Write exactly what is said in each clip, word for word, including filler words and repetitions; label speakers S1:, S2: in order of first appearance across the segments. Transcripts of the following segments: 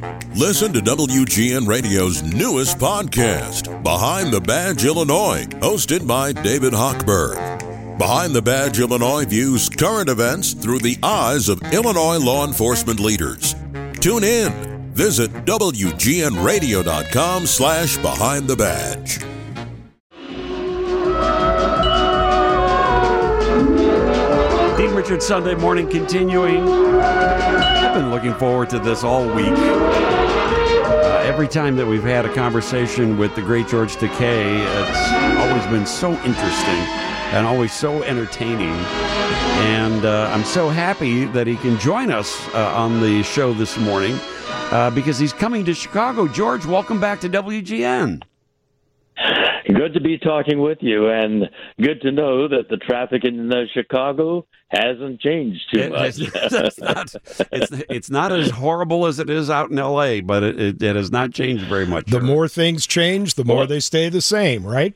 S1: Listen to W G N Radio's newest podcast, Behind the Badge Illinois, hosted by David Hochberg. Behind the Badge Illinois views current events through the eyes of Illinois law enforcement leaders. Tune in. Visit W G N radio dot com slash behind the badge.
S2: Dean Richards Sunday morning continuing. I've been looking forward to this all week. Uh, every time that we've had a conversation with the great George Takei, it's always been so interesting and always so entertaining. And uh, I'm so happy that he can join us uh, on the show this morning uh, because he's coming to Chicago. George, welcome back to W G N.
S3: Good to be talking with you, and good to know that the traffic in uh, Chicago hasn't changed too
S2: it,
S3: much.
S2: It's, it's, not, it's, it's not as horrible as it is out in L A, but it, it, it has not changed very much.
S4: The more things change, the more well, they stay the same, right?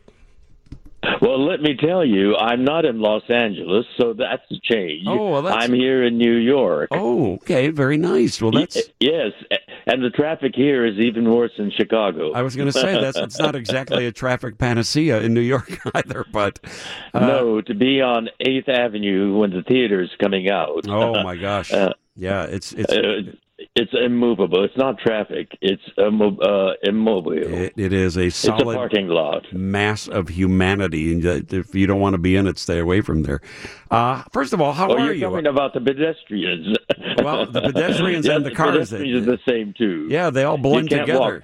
S3: Well, let me tell you, I'm not in Los Angeles, so that's a change.
S2: Oh, well, that's...
S3: I'm here in New York.
S2: Oh, okay, very nice. Well, that's
S3: yes, and the traffic here is even worse in Chicago.
S2: I was going to say that's it's not exactly a traffic panacea in New York either, but
S3: uh, no, to be on Eighth Avenue when the theater's coming out.
S2: Oh my gosh! Uh, yeah, it's it's.
S3: Uh, It's immovable. It's not traffic. It's immo- uh, immobile.
S2: It, it is a solid
S3: it's a parking lot.
S2: Mass of humanity. And if you don't want to be in it, stay away from there. Uh, first of all, how
S3: oh,
S2: are
S3: you're
S2: you?
S3: You're talking about the pedestrians.
S2: Well, the pedestrians
S3: yes,
S2: and the cars.
S3: The pedestrians are the same, too.
S2: Yeah, they all blend together.
S3: Walk.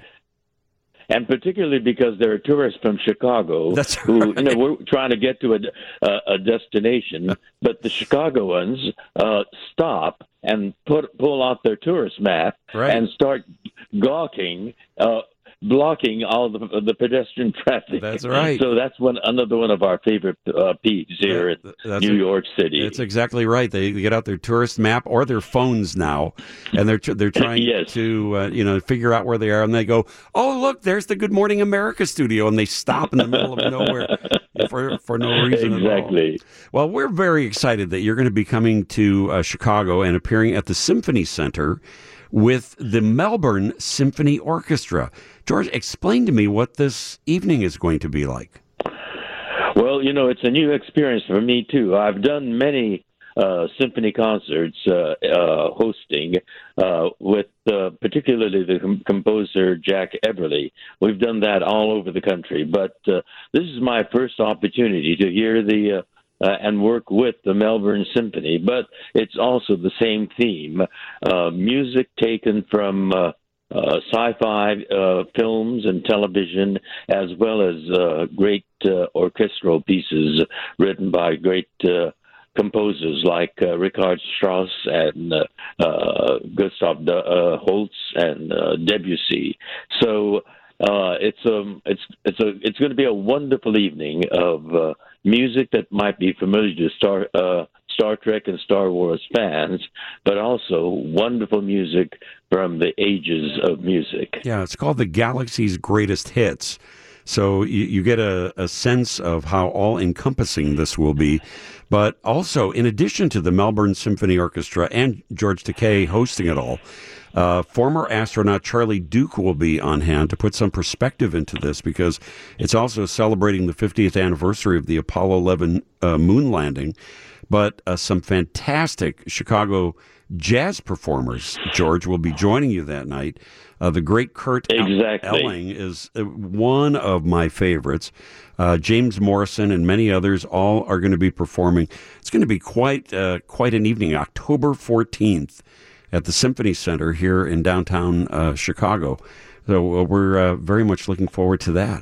S3: And particularly because there are tourists from Chicago
S2: That's
S3: who,
S2: right.
S3: you know, we're trying to get to a, a, a destination, but the Chicagoans uh, stop and put pull out their tourist map
S2: right.
S3: and start gawking, uh, blocking all the, the pedestrian traffic.
S2: That's right.
S3: So that's one another one of our favorite uh, peeves here
S2: yeah,
S3: in New a, York City.
S2: That's exactly right. They get out their tourist map or their phones now, and they're they're trying
S3: yes.
S2: to uh, you know figure out where they are, and they go, "Oh, look, there's the Good Morning America studio," and they stop in the middle of nowhere for for no reason
S3: exactly.
S2: at all. Well, we're very excited that you're going to be coming to uh, Chicago and appearing at the Symphony Center with the Melbourne Symphony Orchestra. George, explain to me what this evening is going to be like.
S3: Well, you know, it's a new experience for me, too. I've done many uh, symphony concerts uh, uh, hosting uh, with uh, particularly the com- composer Jack Everly. We've done that all over the country. But uh, this is my first opportunity to hear the... Uh, Uh, and work with the Melbourne Symphony, but it's also the same theme, uh, music taken from uh, uh, sci-fi uh, films and television, as well as uh, great uh, orchestral pieces written by great uh, composers like uh, Richard Strauss and uh, uh, Gustav uh, Holst and uh, Debussy. So uh, it's um it's it's a it's going to be a wonderful evening of uh, music that might be familiar to Star uh, Star Trek and Star Wars fans, but also wonderful music from the ages of music.
S2: Yeah, it's called the Galaxy's Greatest Hits. So you, you get a, a sense of how all-encompassing this will be. But also, in addition to the Melbourne Symphony Orchestra and George Takei hosting it all, uh, former astronaut Charlie Duke will be on hand to put some perspective into this, because it's also celebrating the fiftieth anniversary of the Apollo eleven uh, moon landing. But uh, some fantastic Chicago jazz performers, George, will be joining you that night. Uh, the great Kurt
S3: exactly.
S2: Elling is one of my favorites. Uh, James Morrison and many others all are going to be performing. It's going to be quite uh, quite an evening, October fourteenth, at the Symphony Center here in downtown uh, Chicago. So uh, we're uh, very much looking forward to that.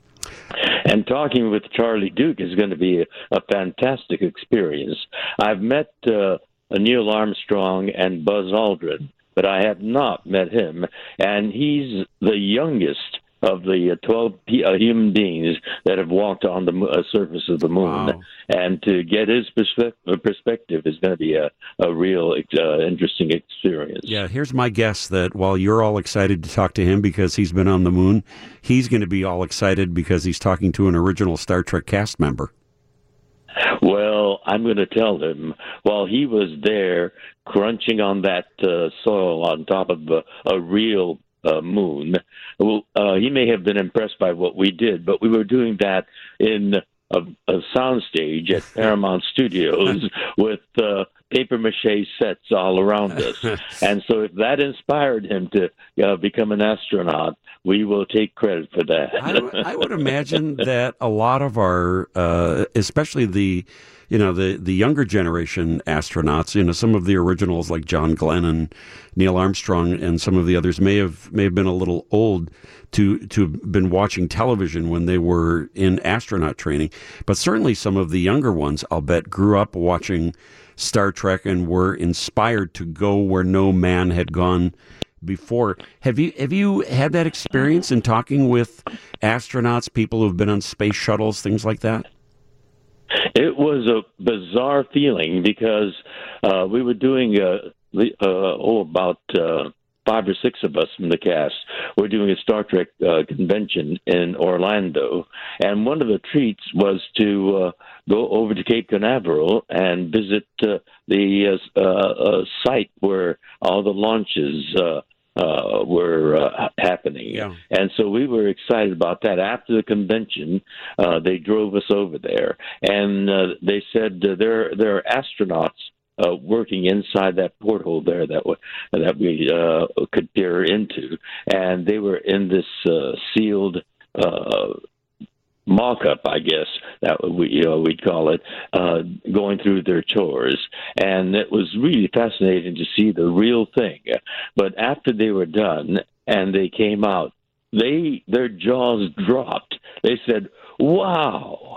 S3: And talking with Charlie Duke is going to be a, a fantastic experience. I've met uh, Neil Armstrong and Buzz Aldrin, but I have not met him. And he's the youngest of the twelve uh, human beings that have walked on the uh, surface of the moon.
S2: Wow.
S3: And to get his perspe- perspective is going to be a, a real uh, interesting experience.
S2: Yeah, here's my guess that while you're all excited to talk to him because he's been on the moon, he's going to be all excited because he's talking to an original Star Trek cast member.
S3: Well, I'm going to tell him while he was there crunching on that uh, soil on top of a, a real uh, moon, well, uh, he may have been impressed by what we did, but we were doing that in a, a soundstage at Paramount Studios with uh, paper mache sets all around us. And so if that inspired him to uh, become an astronaut, we will take credit for that.
S2: I, w- I would imagine that a lot of our, uh, especially the, you know, the, the younger generation astronauts, you know, some of the originals like John Glenn and Neil Armstrong and some of the others may have may have been a little old to to have been watching television when they were in astronaut training. But certainly some of the younger ones, I'll bet, grew up watching Star Trek and were inspired to go where no man had gone before. Have you have you had that experience in talking with astronauts, people who've been on space shuttles, things like that?
S3: It was a bizarre feeling because uh, we were doing uh, uh, oh about uh, five or six of us from the cast were doing a Star Trek uh, convention in Orlando, and one of the treats was to uh, go over to Cape Canaveral and visit uh, the uh, uh, site where all the launches uh, uh, were uh, happening.
S2: Yeah.
S3: And so we were excited about that. After the convention, uh, they drove us over there, and uh, they said uh, there there are astronauts Uh, working inside that porthole there that w- that we uh, could peer into, and they were in this uh, sealed uh, mock-up, I guess that we you know we'd call it, uh, going through their chores, and it was really fascinating to see the real thing. But after they were done and they came out, they their jaws dropped. They said, "Wow,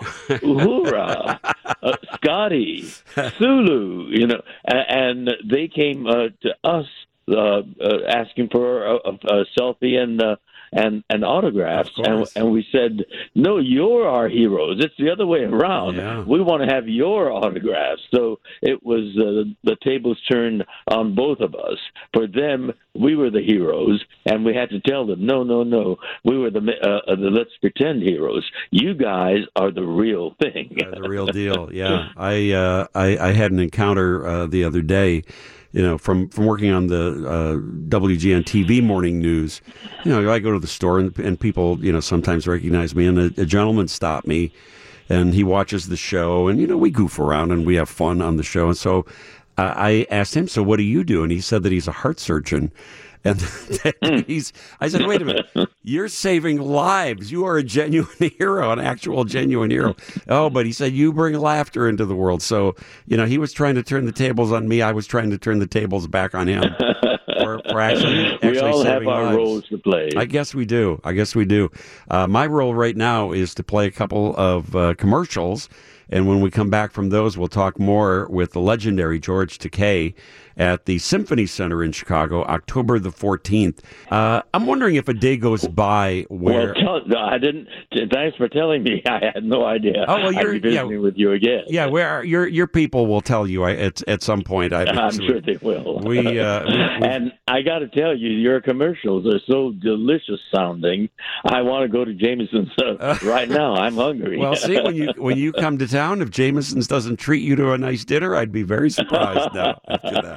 S3: hoorah, uh, Scotty, Sulu," you know, and, and they came uh, to us uh, uh, asking for a, a, a selfie and uh, and and autographs, and, and we said, "No, you're our heroes. It's the other way around.
S2: Yeah.
S3: We want to have your autographs." So it was uh, the tables turned on both of us. For them, we were the heroes, and we had to tell them, "No, no, no. We were the uh, the let's pretend heroes. You guys are the real thing."
S2: uh, the real deal. Yeah, I uh, I, I had an encounter uh, the other day. You know, from, from working on the uh, W G N T V morning news, you know, I go to the store and, and people, you know, sometimes recognize me. And a, a gentleman stopped me, and he watches the show, and you know, we goof around and we have fun on the show. And so uh, I asked him, "So what do you do?" And he said that he's a heart surgeon. And he's, I said, "Wait a minute, you're saving lives. You are a genuine hero, an actual genuine hero." "Oh, but he said, you bring laughter into the world." So, you know, he was trying to turn the tables on me. I was trying to turn the tables back on him. For, for actually, actually
S3: we all
S2: saving
S3: have our
S2: lives.
S3: roles to play.
S2: I guess we do. I guess we do. Uh, my role right now is to play a couple of uh, commercials. And when we come back from those, we'll talk more with the legendary George Takei at the Symphony Center in Chicago, October the fourteenth. Uh, I'm wondering if a day goes by where...
S3: Well, tell, I didn't... Thanks for telling me. I had no idea.
S2: Oh, well, you're...
S3: I'd be visiting
S2: yeah,
S3: with you again.
S2: Yeah, where your your people will tell you at at some point. I,
S3: I'm sure they will.
S2: We, uh, we, we
S3: And I got to tell you, your commercials are so delicious sounding. I want to go to Jameson's uh, right now. I'm hungry.
S2: Well, see, when you when you come to town, if Jameson's doesn't treat you to a nice dinner, I'd be very surprised now after that.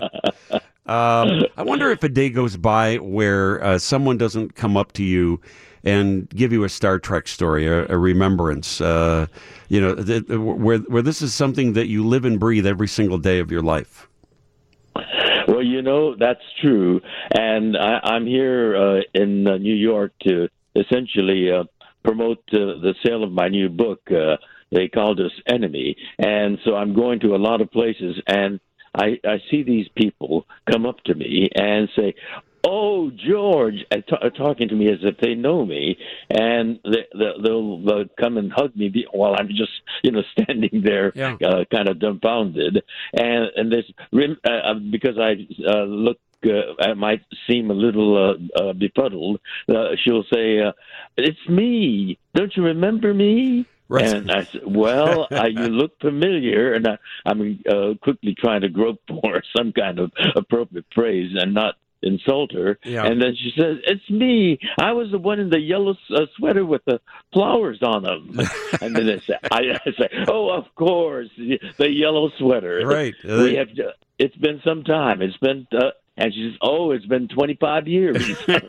S2: Um, I wonder if a day goes by where uh, someone doesn't come up to you and give you a Star Trek story, a, a remembrance, uh, you know, th- where where this is something that you live and breathe every single day of your life.
S3: Well, you know, that's true. And I, I'm here uh, in uh, New York to essentially uh, promote uh, the sale of my new book. Uh, they called us Enemy. And so I'm going to a lot of places, and I, I see these people come up to me and say, "Oh, George," and t- talking to me as if they know me, and they, they'll, they'll come and hug me while I'm just, you know, standing there,
S2: Yeah.
S3: uh, kind of dumbfounded, and and this uh, because I uh, look. Uh, I might seem a little uh, uh, befuddled. Uh, she'll say, uh, "It's me. Don't you remember me?"
S2: Right.
S3: And I said, "Well, uh, you look familiar," and I, I'm uh, quickly trying to grope for some kind of appropriate phrase and not insult her.
S2: Yeah.
S3: And then she says, "It's me. I was the one in the yellow uh, sweater with the flowers on them." And then I say, I, I say, "Oh, of course, the, the yellow sweater."
S2: Right.
S3: We have. It's been some time. It's been, uh, and she says, "Oh, it's been twenty-five years."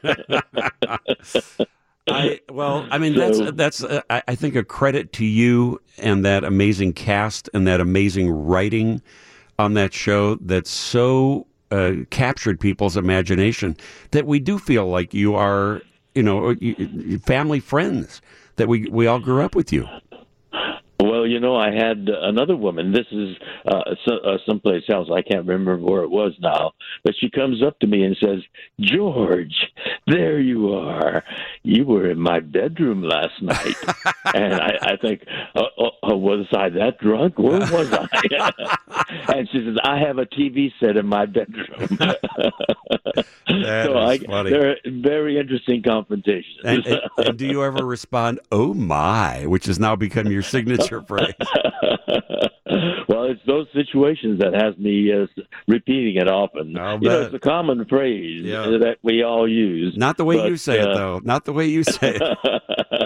S2: I, well, I mean, that's, that's uh, I I think, a credit to you and that amazing cast and that amazing writing on that show that so uh, captured people's imagination that we do feel like you are, you know, family friends, that we, we all grew up with you.
S3: Well, you know, I had another woman. This is uh, so, uh, someplace else. I can't remember where it was now. But she comes up to me and says, "George, there you are. You were in my bedroom last night." And I, I think, uh, uh, was I that drunk? Where was I? And she says, "I have a T V set in my bedroom."
S2: That
S3: so
S2: is
S3: I,
S2: funny.
S3: They're very interesting confrontations.
S2: And, and, and do you ever respond, "Oh my," which has now become your signature phrase?
S3: Well, it's those situations that has me uh, repeating it often.
S2: I'll
S3: you know,
S2: bet.
S3: it's a common phrase
S2: Yeah.
S3: that we all use.
S2: Not the way
S3: but,
S2: you say
S3: uh,
S2: it, though. Not the way you say it.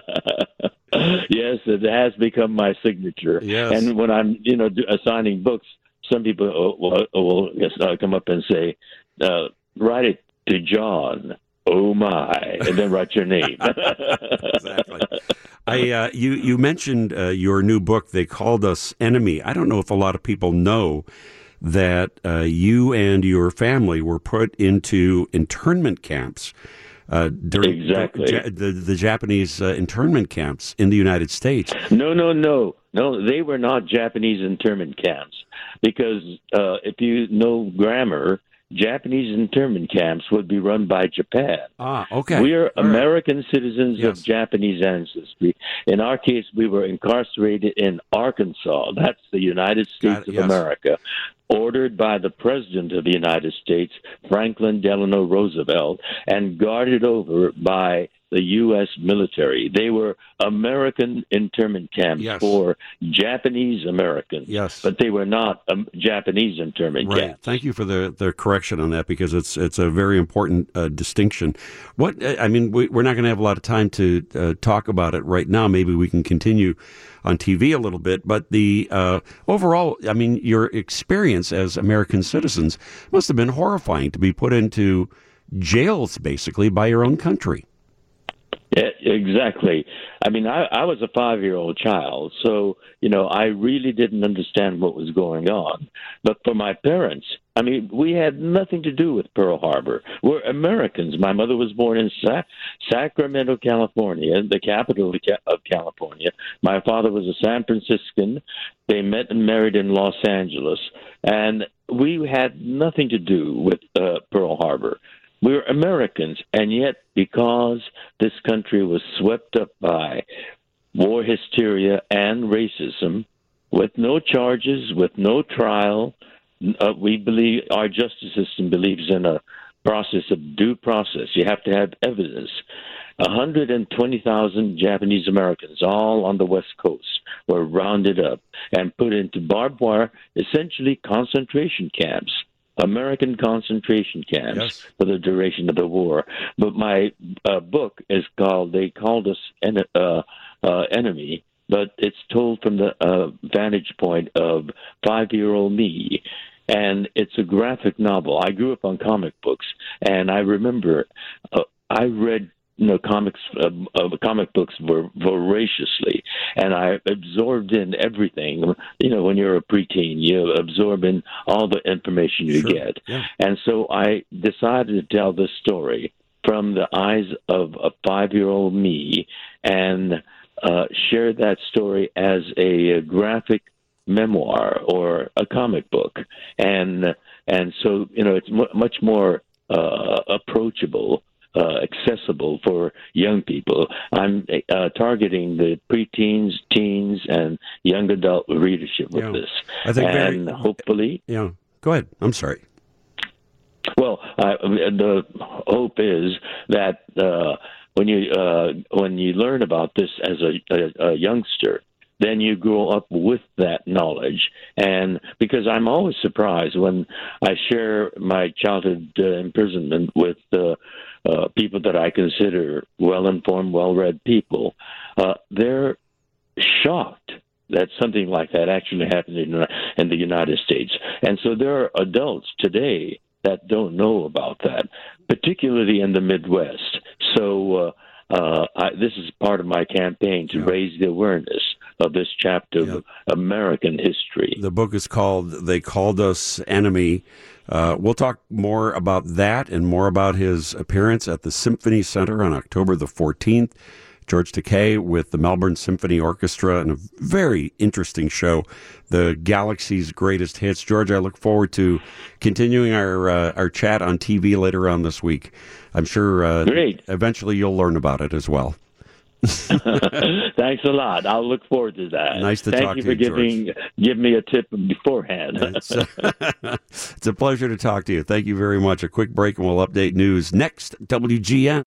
S3: Yes, it has become my signature.
S2: Yes.
S3: And when I'm, you know, do, assigning books, some people will, will uh, come up and say, uh, "Write it to John. Oh my," and then write your name.
S2: Exactly. I uh, you you mentioned uh, your new book. They Called Us Enemy. I don't know if a lot of people know that uh, you and your family were put into internment camps uh, during
S3: Exactly.
S2: the, the, the Japanese uh, internment camps in the United States.
S3: No, no, no, no. They were not Japanese internment camps because uh, if you know grammar, Japanese internment camps would be run by Japan.
S2: Ah, okay.
S3: We are
S2: All right.
S3: American citizens
S2: Yes.
S3: of Japanese ancestry. In our case, we were incarcerated in Arkansas. That's the United States
S2: Got it,
S3: of
S2: yes.
S3: America, ordered by the President of the United States, Franklin Delano Roosevelt, and guarded over by the U S military. They were American internment camps
S2: Yes.
S3: for Japanese Americans,
S2: Yes.
S3: but they were not um, Japanese internment
S2: Right.
S3: camps.
S2: Thank you for the, the correction on that, because it's it's a very important uh, distinction. What I mean, we, we're not going to have a lot of time to uh, talk about it right now. Maybe we can continue on T V a little bit. But the uh, overall, I mean, your experience as American citizens must have been horrifying, to be put into jails basically by your own country.
S3: Yeah, exactly. I mean, I, I was a five-year-old child, so, you know, I really didn't understand what was going on. But for my parents, I mean, we had nothing to do with Pearl Harbor. We're Americans. My mother was born in Sa- Sacramento, California, the capital of California. My father was a San Franciscan. They met and married in Los Angeles. And we had nothing to do with uh, Pearl Harbor. We're Americans, and yet because this country was swept up by war hysteria and racism, with no charges, with no trial, uh, we believe our justice system believes in a process of due process. You have to have evidence. one hundred twenty thousand Japanese Americans, all on the West Coast, were rounded up and put into barbed wire, essentially concentration camps. American concentration camps
S2: Yes.
S3: for the duration of the war. But my uh, book is called, They Called Us en- uh, uh, Enemy, but it's told from the uh, vantage point of five-year-old me. And it's a graphic novel. I grew up on comic books, and I remember uh, I read you know, comics, uh, uh, comic books were voraciously, and I absorbed in everything. You know, when you're a preteen, you absorb in all the information you
S2: Sure.
S3: get.
S2: Yeah.
S3: And so I decided to tell this story from the eyes of a five-year-old me, and uh, share that story as a, a graphic memoir or a comic book. And and so, you know, it's m- much more uh, approachable. Uh, accessible for young people. I'm uh, targeting the preteens, teens, and young adult readership with
S2: Yeah.
S3: this.
S2: I think
S3: and
S2: very-
S3: hopefully,
S2: Yeah. Go ahead. I'm sorry.
S3: well, uh, the hope is that uh, when you uh, when you learn about this as a, a, a youngster, then you grow up with that knowledge. And because I'm always surprised when I share my childhood uh, imprisonment with uh, uh, people that I consider well-informed, well-read people, uh, they're shocked that something like that actually happened in, in the United States. And so there are adults today that don't know about that, particularly in the Midwest. So uh, uh, I, this is part of my campaign to yeah. raise the awareness of this chapter yeah. of American history.
S2: The book is called They Called Us Enemy. Uh, we'll talk more about that and more about his appearance at the Symphony Center on October the fourteenth. George Takei with the Melbourne Symphony Orchestra, and a very interesting show, The Galaxy's Greatest Hits. George, I look forward to continuing our uh, our chat on T V later on this week. I'm sure uh,
S3: Great.
S2: eventually you'll learn about it as well.
S3: Thanks a lot. I'll look forward to that.
S2: Nice to
S3: Thank
S2: talk
S3: you
S2: to
S3: for
S2: you,
S3: giving
S2: George.
S3: Give me a tip beforehand.
S2: it's, it's a pleasure to talk to you. Thank you very much. A quick break and we'll update news next. W G N.